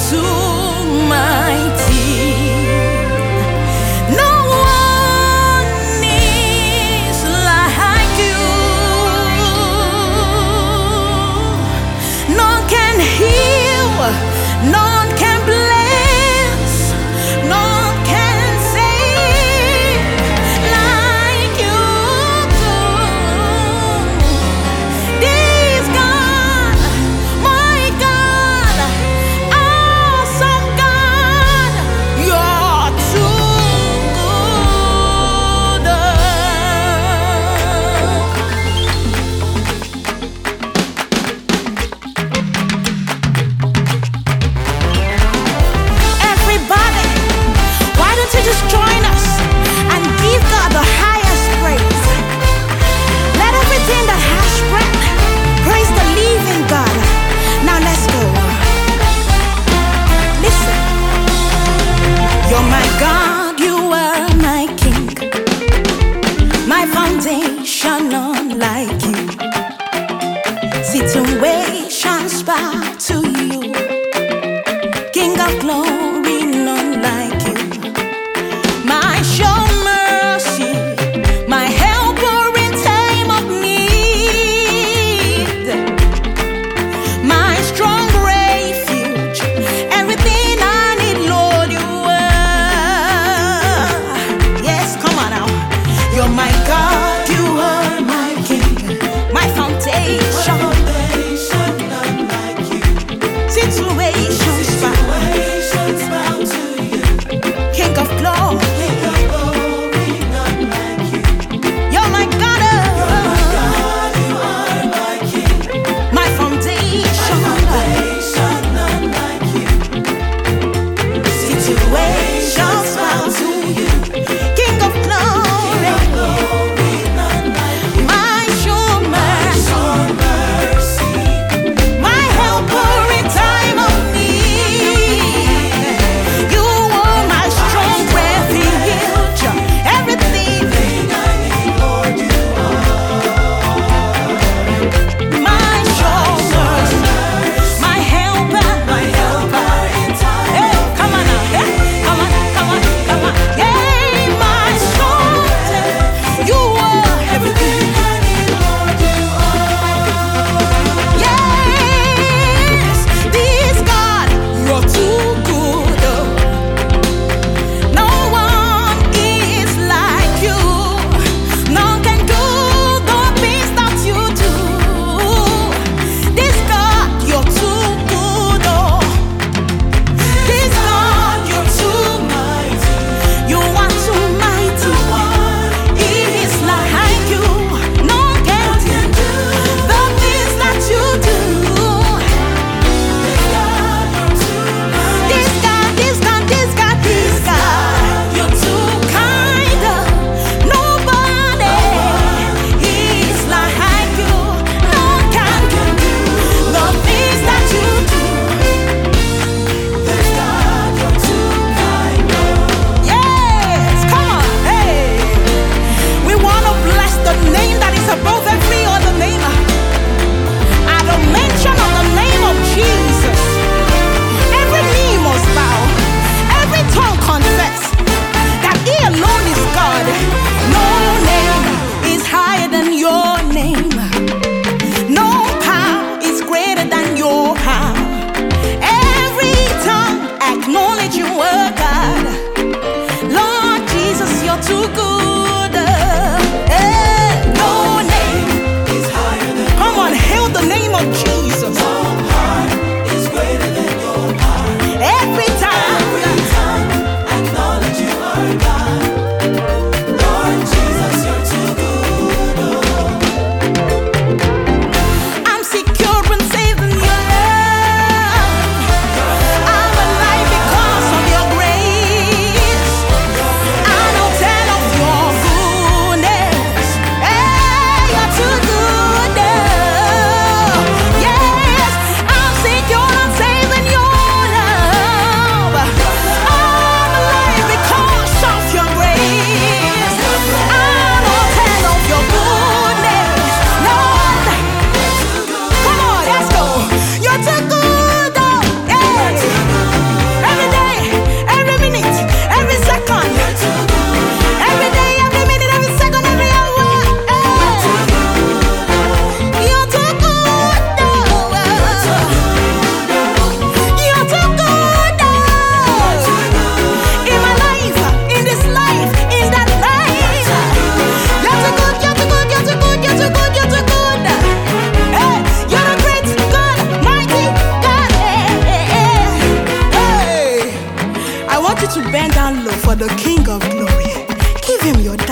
to my teeth. No one is like you. None can heal, none can bless, none can save like you do. This God, my God, awesome God, you're too good. Everybody, why don't you just join us and give God the highest praise? Let everything that has breath praise the living God. Now let's go. Listen. You're my God, you are my King, my foundation unlike you. Situations bow to you, King of glory, none like you. My sure mercy, my helper in time of need, my strong refuge, everything I need, Lord, you are. Yes, come on now. You're my God, you are my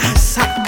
Sacrifice.